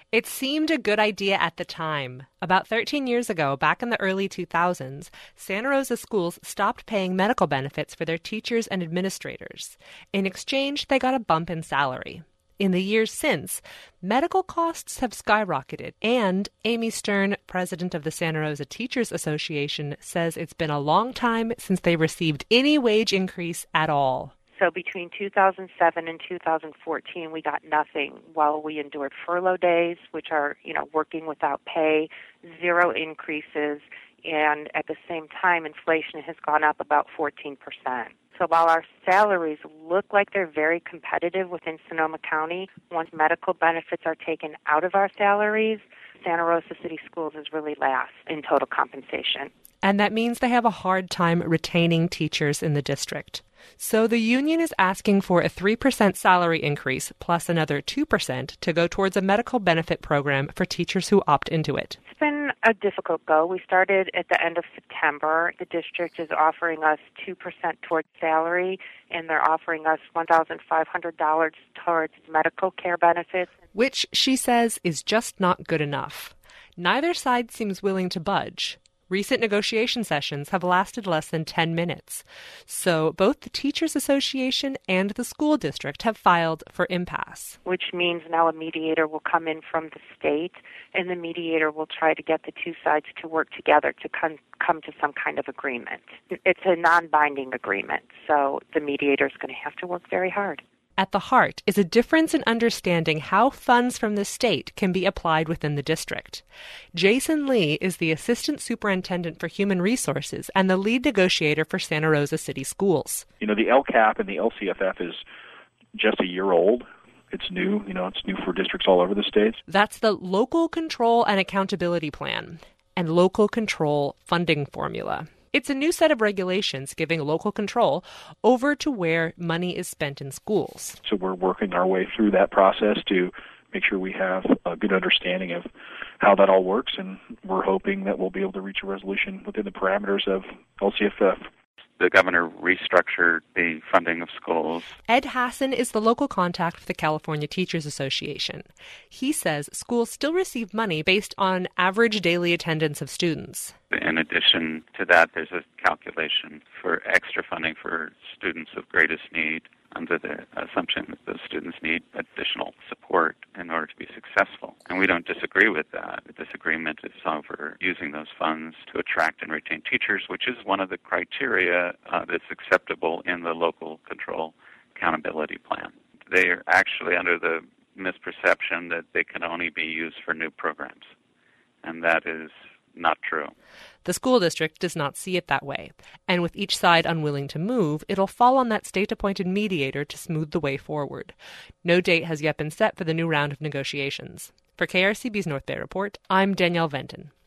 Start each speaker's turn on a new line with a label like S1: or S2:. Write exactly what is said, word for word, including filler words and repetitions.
S1: It seemed a good idea at the time. About thirteen years ago, back in the early two thousands, Santa Rosa schools stopped paying medical benefits for their teachers and administrators. In exchange, they got a bump in salary. In the years since, medical costs have skyrocketed, and Amy Stern, president of the Santa Rosa Teachers Association, says it's been a long time since they received any wage increase at all.
S2: So between two thousand seven and two thousand fourteen, we got nothing while we endured furlough days, which are, you know, working without pay, zero increases, and at the same time, inflation has gone up about fourteen percent. So while our salaries look like they're very competitive within Sonoma County, once medical benefits are taken out of our salaries, Santa Rosa City Schools is really last in total compensation.
S1: And that means they have a hard time retaining teachers in the district. So the union is asking for a three percent salary increase plus another two percent to go towards a medical benefit program for teachers who opt into it.
S2: It's been a difficult go. We started at the end of September. The district is offering us two percent towards salary, and they're offering us one thousand five hundred dollars towards medical care benefits.
S1: Which, she says, is just not good enough. Neither side seems willing to budge. Recent negotiation sessions have lasted less than ten minutes. So both the Teachers Association and the school district have filed for impasse.
S2: Which means now a mediator will come in from the state, and the mediator will try to get the two sides to work together to come, come to some kind of agreement. It's a non-binding agreement, so the mediator is going to have to work very hard.
S1: At the heart is a difference in understanding how funds from the state can be applied within the district. Jason Lee is the Assistant Superintendent for Human Resources and the lead negotiator for Santa Rosa City Schools.
S3: You know, the L C A P and the L C F F is just a year old. It's new. You know, it's new for districts all over the state.
S1: That's the Local Control and Accountability Plan and Local Control Funding Formula. It's a new set of regulations giving local control over to where money is spent in schools.
S3: So we're working our way through that process to make sure we have a good understanding of how that all works, and we're hoping that we'll be able to reach a resolution within the parameters of L C F F.
S4: The governor restructured the funding of schools.
S1: Ed Hassan is the local contact for the California Teachers Association. He says schools still receive money based on average daily attendance of students.
S4: In addition to that, there's a calculation for extra funding for students of greatest need under the assumption that those students need additional support in order to be successful. And we don't disagree with that. The disagreement is over using those funds to attract and retain teachers, which is one of the criteria uh, that's acceptable in the Local Control Accountability Plan. They are actually under the misperception that they can only be used for new programs, and that is not true.
S1: The school district does not see it that way, and with each side unwilling to move, it'll fall on that state-appointed mediator to smooth the way forward. No date has yet been set for the new round of negotiations. For K R C B's North Bay Report, I'm Danielle Venton.